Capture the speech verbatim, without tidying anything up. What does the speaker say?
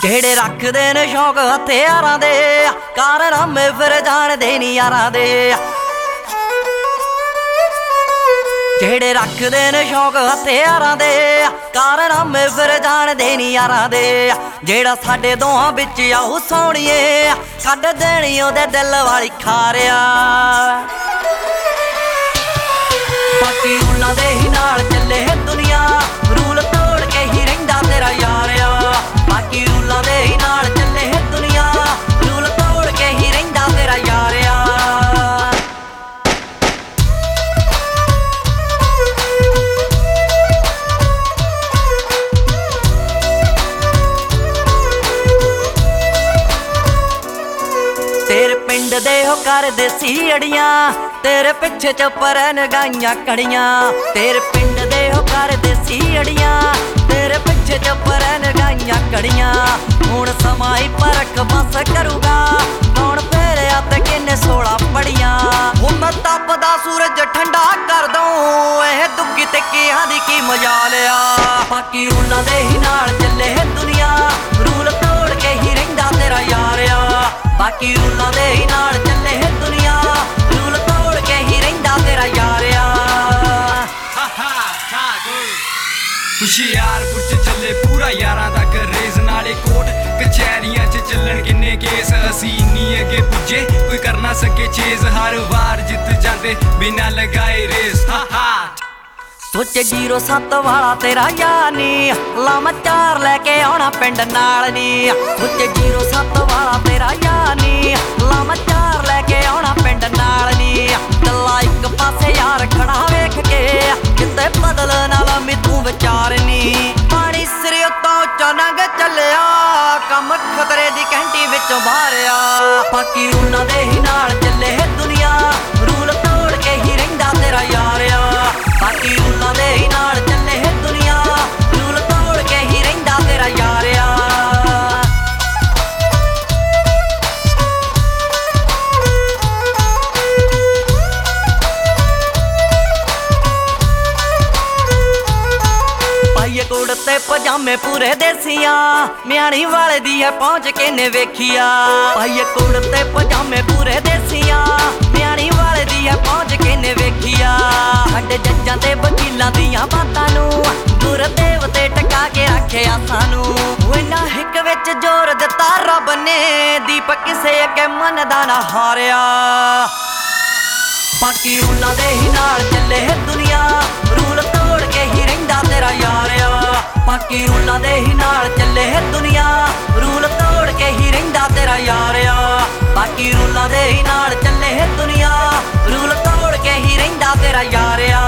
ਜਿਹੜੇ ਰੱਖਦੇ ਨੇ ਸ਼ੌਕ ਹਥਿਆਰਾਂ ਦੇ, ਕਾਰਨਾਮੇ ਫਿਰ ਜਾਣਦੇ ਨੀ ਯਾਰਾਂ ਦੇ। ਜਿਹੜੇ ਰੱਖਦੇ ਨੇ ਸ਼ੌਕ ਹਥਿਆਰਾਂ ਦੇ, ਕਾਰਨਾਮੇ ਫਿਰ ਜਾਣਦੇ ਨੀ ਯਾਰਾਂ ਦੇ। ਜਿਹੜਾ ਸਾਡੇ ਦੋਹਾਂ ਵਿੱਚ ਆਉ ਸੋਹਣੀਏ, ਕੱਢ ਦੇਣੀ ਉਹਦੇ ਦਿਲ ਵਾਲੀ ਖਾਰਿਆ। ਬਾਕੀ ਉਹਨਾਂ ਦੇ ਹੀ ਨਾਲ ਚੱਲੇ ਦੁਨੀਆ, ਰੂਲ ਤੋੜ ਕੇ ਹੀ ਰਹਿੰਦਾ ਤੇਰਾ ਯਾਰ ਆ। ਬਾਕੀ ਰੂਲਾਂ ਦੇ ਹੀ ਨਾਲ ਚੱਲੇ ਦੁਨੀਆ, ਰੂਲ ਤੋੜ ਕੇ ਹੀ ਰਹਿੰਦਾ ਤੇਰਾ ਯਾਰ ਆ। ਤੇਰੇ ਪਿੰਡ ਦੇ ਹੋ ਕਰਦੇ ਸੀ ਅੜੀਆਂ, ਤੇਰੇ ਪਿੱਛੇ ਚੁੱਪ ਰਹਿਣ ਗਾਈਆਂ ਕੜੀਆਂ। ਤੇਰੇ ਪਿੰਡ ਦੇ ਹੋ ਕਰਦੇ ਸੀ ਅੜੀਆਂ, ਤੇਰੇ ਪਿੱਛੇ ਚੁੱਪ ਰਹਿਣ ਗਾਈਆਂ ਕੜੀਆਂ। ਹੁਣ ਸਮਾਂ ਹੀ ਪਰਖ ਬਸ ਕਰੂਗਾ, ਕੌਣ ਫੇਰਿਆ ਤੇ ਕਿੰਨੇ ਸੋਲਾਂ ਪੜੀਆਂ। ਹੁਣ ਮੈਂ ਤਪਦਾ ਸੂਰਜ ਠੰਡਾ ਕਰ ਦਊਂ, ਇਹ ਦੁੱਖੀ ਤੇ ਕਿਹਾਂ ਦੀ ਕੀ ਮਜਾਲ ਆ। ਬਾਕੀ ਉਹਨਾਂ ਦੇ ਹੀ ਨਾਲ ਚੱਲੇ ਦੁਨੀਆ, ਰੂਲ ਤੋੜ ਕੇ ਹੀ ਰਹਿੰਦਾ ਤੇਰਾ ਯਾਰ ਆ। ਬਾਕੀ ਰੂਲਾਂ ਦੇ ਹੀ ਨਾਲ ਚੱਲੇ ਦੁਨੀਆ, ਰੂਲ ਤੋੜ ਕੇ ਹੀ ਰਹਿੰਦਾ ਤੇਰਾ ਯਾਰ ਆ। ਹੁਸ਼ਿਆਰਪੁਰ ਚ ਚੱਲੇ ਪੂਰਾ ਯਾਰਾਂ ਦਾ ਕਰੇਜ਼, ਨਾਲੇ ਕੋਟ ਕਚਹਿਰੀਆਂ ਚ ਚੱਲਣ ਕਿੰਨੇ ਕੇਸ। ਅਸੀਂ ਨੀ ਅੱਗੇ ਪੁੱਜੇ ਕੋਈ ਕਰ ਨਾ ਸਕੇ ਚੇਜ਼, ਹਰ ਵਾਰ ਜਿੱਤ ਜਾਂਦੇ ਬਿਨਾਂ ਲਗਾਏ ਰੇਸ। ਸੋਚੇ ਜ਼ੀਰੋ ਸੱਤ ਵਾਲਾ ਤੇਰਾ ਯਾਰ ਨੀ, ਲਾਵਾਂ ਚਾਰ ਲੈ ਕੇ ਆਉਣਾ ਪਿੰਡ ਨਾਲ ਨੀ। ਸੋਚੇ ਜ਼ੀਰੋ ਸੱਤ ਵਾਲਾ ਤੇਰਾ ਯਾਰ ਨੀ, ਲਾਵਾਂ ਚਾਰ ਲੈ ਕੇ ਆਉਣਾ ਪਿੰਡ ਨਾਲ ਨੀ। ਕੱਲਾ ਇੱਕ ਪਾਸੇ ਯਾਰ ਖੜਾ ਵੇਖ ਕੇ, ਕਿਤੇ ਬਦਲ ਨਾਲ ਮੀ ਤੂੰ ਵਿਚਾਰ ਨੀ। ਪਾਣੀ ਸਿਰ ਉੱਤੋਂ ਉੱਚਾ ਲੰਘ ਚੱਲਿਆ, ਕੰਮ ਖਤਰੇ ਦੀ ਘੰਟੀ ਵਿੱਚੋਂ ਮਾਰਿਆ। ਬਾਕੀ ਉਹਨਾਂ ਦੇ ਹੀ ਨਾਲ ਚੱਲੇ ਦੁਨੀਆ, ਰੂਲ ਤੋੜ ਕੇ ਹੀ ਰਹਿੰਦਾ ਤੇਰਾ ਯਾਰ ਆ। ਬਾਕੀ ਰੂਲਾਂ ਦੇ ਹੀ ਨਾਲ ਚੱਲੇ ਦੁਨੀਆ, ਰੂਲ ਤੋੜ ਕੇ ਹੀ ਰਹਿੰਦਾ ਤੇਰਾ ਯਾਰ ਆ। ਪਾਈਏ ਕੋਟ ਤੇ ਪਜਾਮੇ ਪੂਰੇ ਦੇਸੀਆਂ, ਮਿਆਣੀ ਵਾਲੇ ਦੀ ਹੈ ਪਹੁੰਚ ਕੇ ਨੇ ਵੇਖੀਆ। ਪਾਈਏ ਕੋਟ ਤੇ ਪਜਾਮੇ ਪੂਰੇ ਦੇਸੀਆਂ, ਮਿਆਣੀ ਵਾਲੇ ਦੀ ਹੈ ਪਹੁੰਚ ਕੇ ਨੇ ਵੇਖੀਆ। ਸਾਡੇ ਜੱਜਾਂ ਤੇ ਵਕੀਲਾਂ ਦੀਆਂ ਬਾਤਾਂ ਨੂੰ, ਗੁਰਦੇਵ ਤੇ ਟਕਾ ਕੇ ਰੱਖਿਆ ਸਾਨੂੰ। ਇਹਨਾਂ ਹਿੱਕ ਵਿੱਚ ਜ਼ੋਰ ਦਿੱਤਾ ਰੱਬ ਨੇ, ਦੀਪਕ ਕਿਸੇ ਅੱਗੇ ਮੰਨਦਾ ਨਾ ਹਾਰਿਆ। ਬਾਕੀ ਰੂਲਾਂ ਦੇ ਹੀ ਨਾਲ ਚੱਲੇ ਦੁਨੀਆ, ਰੂਲ ਤੋੜ ਕੇ ਹੀ ਰਹਿੰਦਾ ਤੇਰਾ ਯਾਰ ਆ। ਬਾਕੀ ਰੂਲਾਂ ਦੇ ਹੀ ਨਾਲ ਚੱਲੇ ਦੁਨੀਆ, ਰੂਲ ਤੋੜ ਕੇ ਹੀ ਰਹਿੰਦਾ ਤੇਰਾ ਯਾਰ ਆ। ਬਾਕੀ ਰੂਲਾਂ ਦੇ ਹੀ ਨਾਲ ਚੱਲੇ ਦੁਨੀਆ, ਰੂਲ ਤੋੜ ਕੇ ਹੀ ਰਹਿੰਦਾ ਤੇਰਾ ਯਾਰ ਆ।